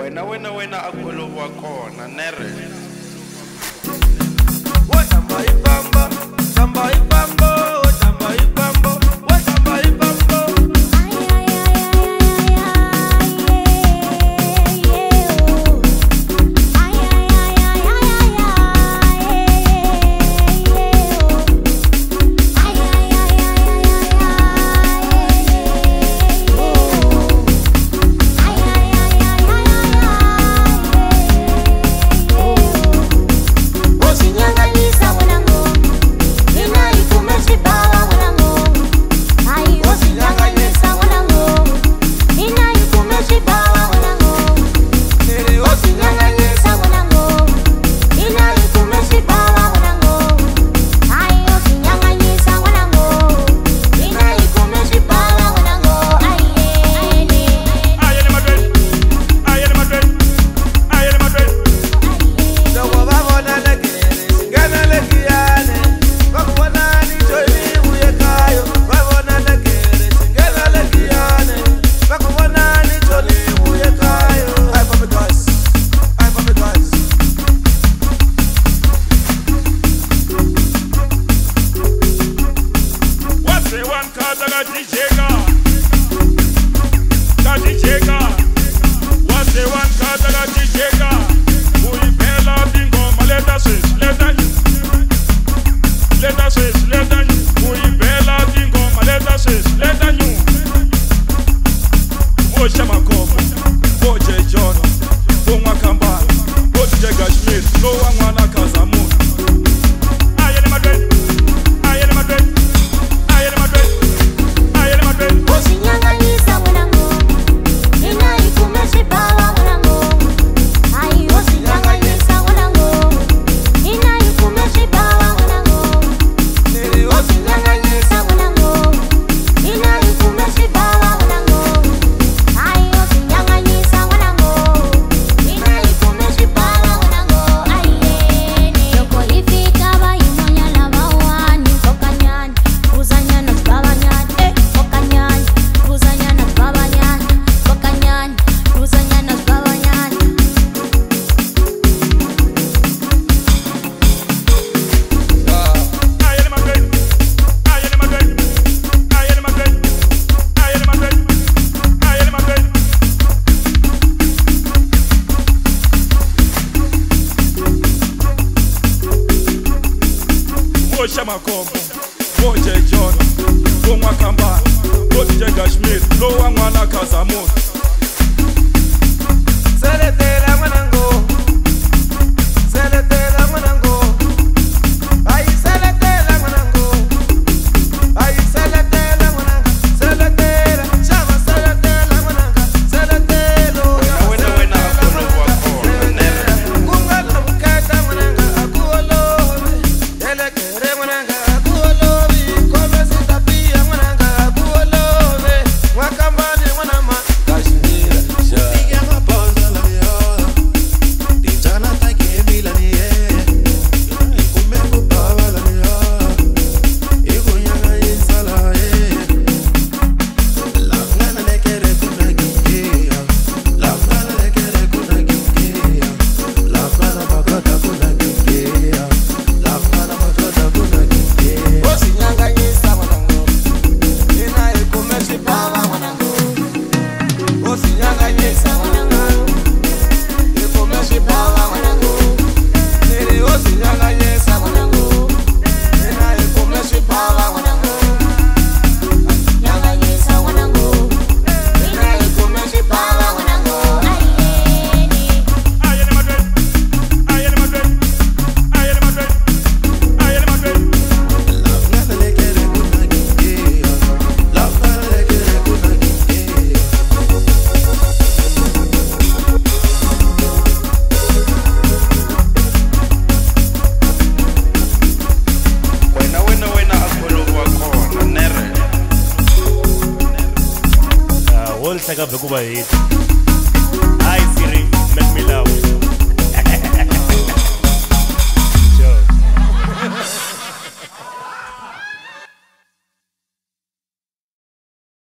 wena akhuluma khona nere Samba ipamba, samba ipambo, samba ipambo, samba ipambo. Makombo, Boje John, Bongwa Kamba, Bodje Gashmir, Lowa Mwana Kazamu. Seletela mwanango, seletela mwanango, ay seletela mwanango, ay seletela mwanango, seletela, chama seletela mwanango, seletelo. wena akhuluma khona nere Kungala bukata mwanango, akuolobe, elekere mwanango, akuolobe, kome sitapia mwanango, akuolobe, mwakambani mwanama, Kashmira, Saka bekuba hit. Hi Siri, make me laugh.